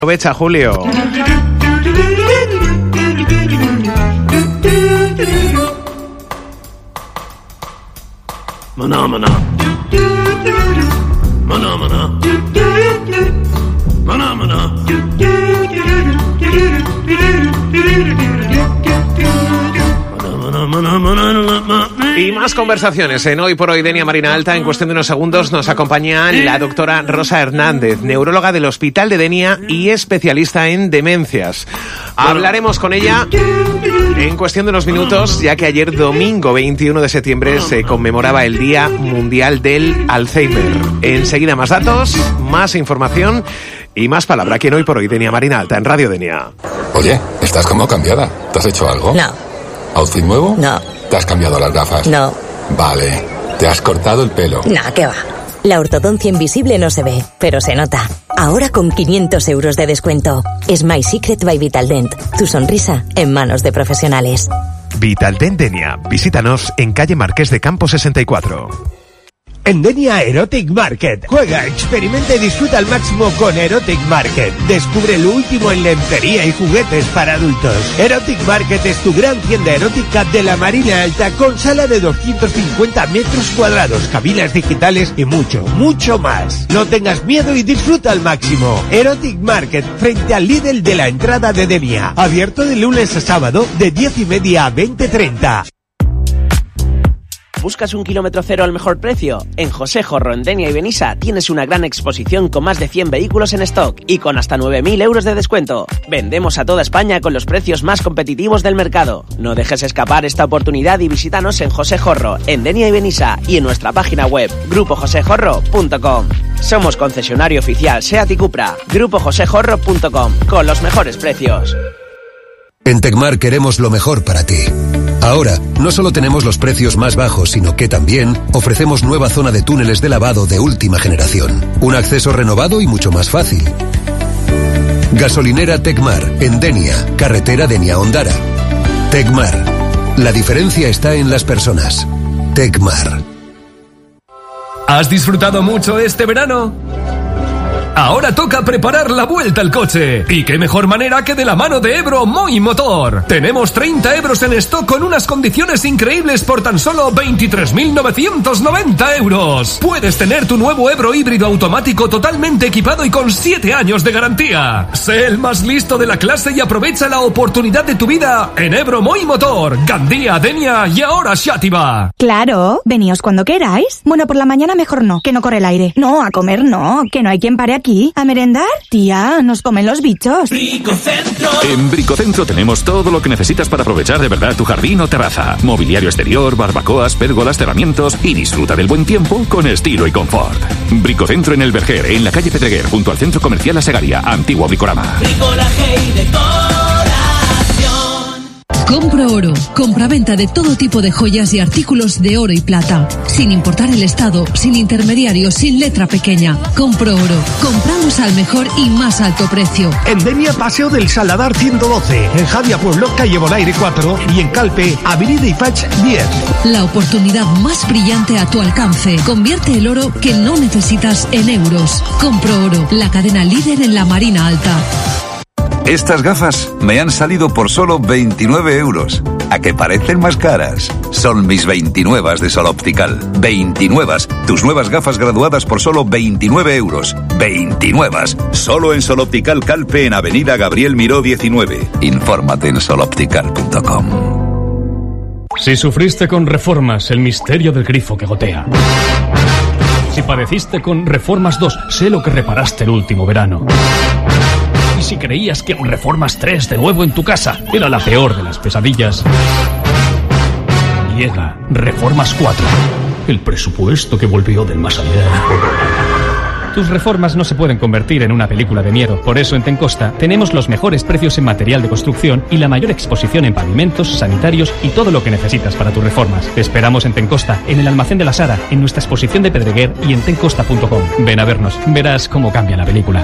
Aprovecha, Julio. Maná, maná. Maná, maná. Maná, maná. Y más conversaciones en Hoy por Hoy Denia Marina Alta. En cuestión de unos segundos nos acompaña la doctora Rosa Hernández, neuróloga del Hospital de Denia y especialista en demencias. Hablaremos con ella en cuestión de unos minutos, ya que ayer domingo 21 de septiembre se conmemoraba el Día Mundial del Alzheimer. Enseguida más datos, más información y más palabra aquí en Hoy por Hoy Denia Marina Alta en Radio Denia. Oye, estás como cambiada. ¿Te has hecho algo? No. ¿Outfit nuevo? No. ¿Te has cambiado las gafas? No. Vale. ¿Te has cortado el pelo? No, ¿qué va? La ortodoncia invisible no se ve, pero se nota. Ahora con 500 euros de descuento. Smile Secret by Vitaldent. Tu sonrisa en manos de profesionales. Vitaldent Denia. Visítanos en calle Marqués de Campos 64. En Denia Erotic Market. Juega, experimenta y disfruta al máximo con Erotic Market. Descubre lo último en lencería y juguetes para adultos. Erotic Market es tu gran tienda erótica de la Marina Alta con sala de 250 metros cuadrados, cabinas digitales y mucho, mucho más. No tengas miedo y disfruta al máximo. Erotic Market, frente al Lidl de la entrada de Denia. Abierto de lunes a sábado de 10:30 a 20:30. ¿Buscas un kilómetro cero al mejor precio? En José Jorro, en Denia y Benissa tienes una gran exposición con más de 100 vehículos en stock y con hasta 9.000 euros de descuento. Vendemos a toda España con los precios más competitivos del mercado. No dejes escapar esta oportunidad y visítanos en José Jorro, en Denia y Benissa y en nuestra página web grupojosejorro.com. Somos concesionario oficial SEAT y Cupra. grupojosejorro.com, con los mejores precios. En Tecmar queremos lo mejor para ti. Ahora, no solo tenemos los precios más bajos, sino que también ofrecemos nueva zona de túneles de lavado de última generación. Un acceso renovado y mucho más fácil. Gasolinera Tecmar, en Denia, carretera Denia-Ondara. Tecmar. La diferencia está en las personas. Tecmar. ¿Has disfrutado mucho este verano? Ahora toca preparar la vuelta al coche. Y qué mejor manera que de la mano de Ebro Moy Motor. Tenemos 30 euros en stock con unas condiciones increíbles por tan solo 23.990 euros. Puedes tener tu nuevo Ebro híbrido automático totalmente equipado y con 7 años de garantía. Sé el más listo de la clase y aprovecha la oportunidad de tu vida en Ebro Moy Motor, Gandía, Denia y ahora Xàtiva. Claro, veníos cuando queráis. Bueno, por la mañana mejor no, que no corre el aire. No, a comer no, que no hay quien pare aquí. ¿A merendar? Tía, nos comen los bichos. Bricocentro. En Bricocentro tenemos todo lo que necesitas para aprovechar de verdad tu jardín o terraza. Mobiliario exterior, barbacoas, pérgolas, cerramientos y disfruta del buen tiempo con estilo y confort. Bricocentro en El Verger, en la calle Pedreguer, junto al Centro Comercial La Segaria, antiguo Bricorama. Bricolaje y decoración. Compro Oro. Compraventa de todo tipo de joyas y artículos de oro y plata. Sin importar el estado, sin intermediarios, sin letra pequeña. Compro Oro. Compramos al mejor y más alto precio. En Denia, Paseo del Saladar 112. En Javia Pueblo, calle Bonaire 4. Y en Calpe, Avenida Ifach 10. La oportunidad más brillante a tu alcance. Convierte el oro que no necesitas en euros. Compro Oro. La cadena líder en la Marina Alta. Estas gafas me han salido por solo 29 euros. ¿A que parecen más caras? Son mis 29 de Sol Optical. 29. Tus nuevas gafas graduadas por solo 29 euros. 29. Solo en Sol Optical Calpe, en Avenida Gabriel Miró 19. Infórmate en soloptical.com. Si sufriste con Reformas, el misterio del grifo que gotea. Si padeciste con Reformas 2, sé lo que reparaste el último verano. Y si creías que un Reformas 3 de nuevo en tu casa era la peor de las pesadillas, llega Reformas 4, el presupuesto que volvió del más allá. Tus reformas no se pueden convertir en una película de miedo. Por eso en Tencosta tenemos los mejores precios en material de construcción y la mayor exposición en pavimentos, sanitarios y todo lo que necesitas para tus reformas. Te esperamos en Tencosta, en el almacén de la Sara, en nuestra exposición de Pedreguer y en tencosta.com. Ven a vernos, verás cómo cambia la película.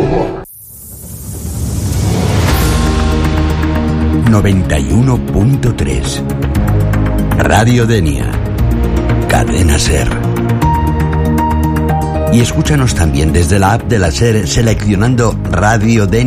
91.3 Radio Denia. Cadena SER. Y escúchanos también desde la app de la SER seleccionando Radio Denia.